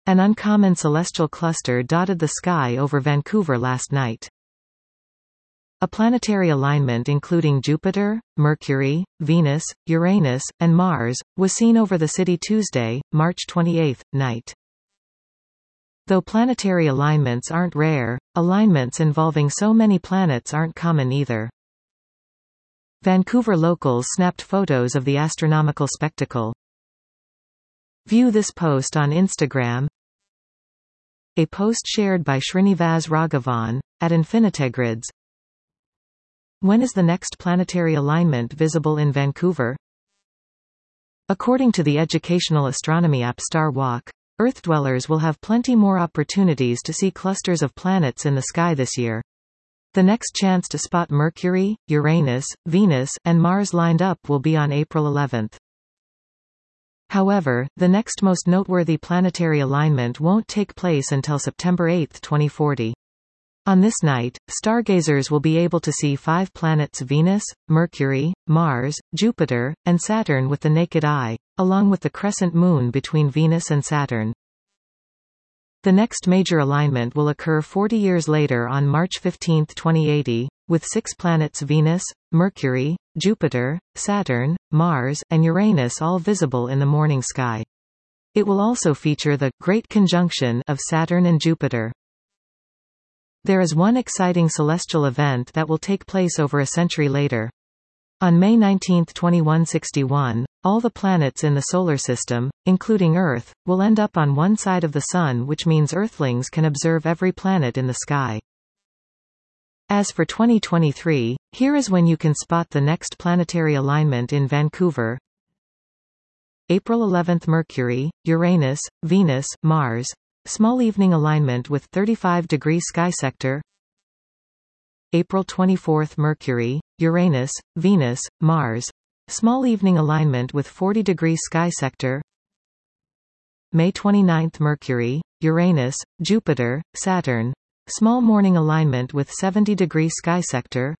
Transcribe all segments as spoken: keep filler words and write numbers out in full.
An uncommon celestial cluster dotted the sky over Vancouver last night. A planetary alignment including Jupiter, Mercury, Venus, Uranus, and Mars, was seen over the city Tuesday, March twenty-eighth, night. Though planetary alignments aren't rare, alignments involving so many planets aren't common either. Vancouver locals snapped photos of the astronomical spectacle. View this post on Instagram. A post shared by Srinivas Raghavan, at Infinitegrids. When is the next planetary alignment visible in Vancouver? According to the educational astronomy app Star Walk, Earth dwellers will have plenty more opportunities to see clusters of planets in the sky this year. The next chance to spot Mercury, Uranus, Venus, and Mars lined up will be on April eleventh. However, the next most noteworthy planetary alignment won't take place until September eighth, twenty forty. On this night, stargazers will be able to see five planets Venus, Mercury, Mars, Jupiter, and Saturn with the naked eye, along with the crescent moon between Venus and Saturn. The next major alignment will occur forty years later on March fifteenth, twenty eighty, with six planets Venus, Mercury, Jupiter, Saturn, Mars, and Uranus all visible in the morning sky. It will also feature the Great Conjunction of Saturn and Jupiter. There is one exciting celestial event that will take place over a century later. On May nineteenth, twenty-one sixty-one, all the planets in the Solar System, including Earth, will end up on one side of the Sun, which means Earthlings can observe every planet in the sky. As for twenty twenty-three, here is when you can spot the next planetary alignment in Vancouver. April eleventh Mercury, Uranus, Venus, Mars. Small evening alignment with thirty-five degree sky sector. April twenty-fourth Mercury, Uranus, Venus, Mars. Small evening alignment with forty degree sky sector. May twenty-ninth Mercury, Uranus, Jupiter, Saturn. Small morning alignment with seventy degree sky sector.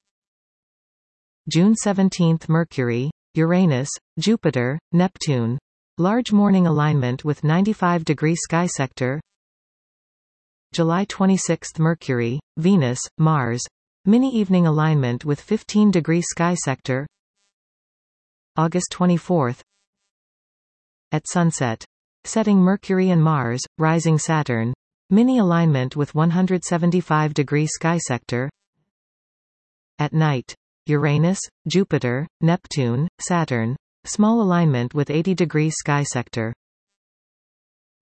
June seventeenth Mercury, Uranus, Jupiter, Neptune. Large morning alignment with ninety-five degree sky sector. July twenty-sixth Mercury, Venus, Mars. Mini evening alignment with fifteen degree sky sector. August twenty-fourth. At sunset. Setting Mercury and Mars, rising Saturn. Mini alignment with one hundred seventy-five degree sky sector. At night. Uranus, Jupiter, Neptune, Saturn. Small alignment with eighty degree sky sector.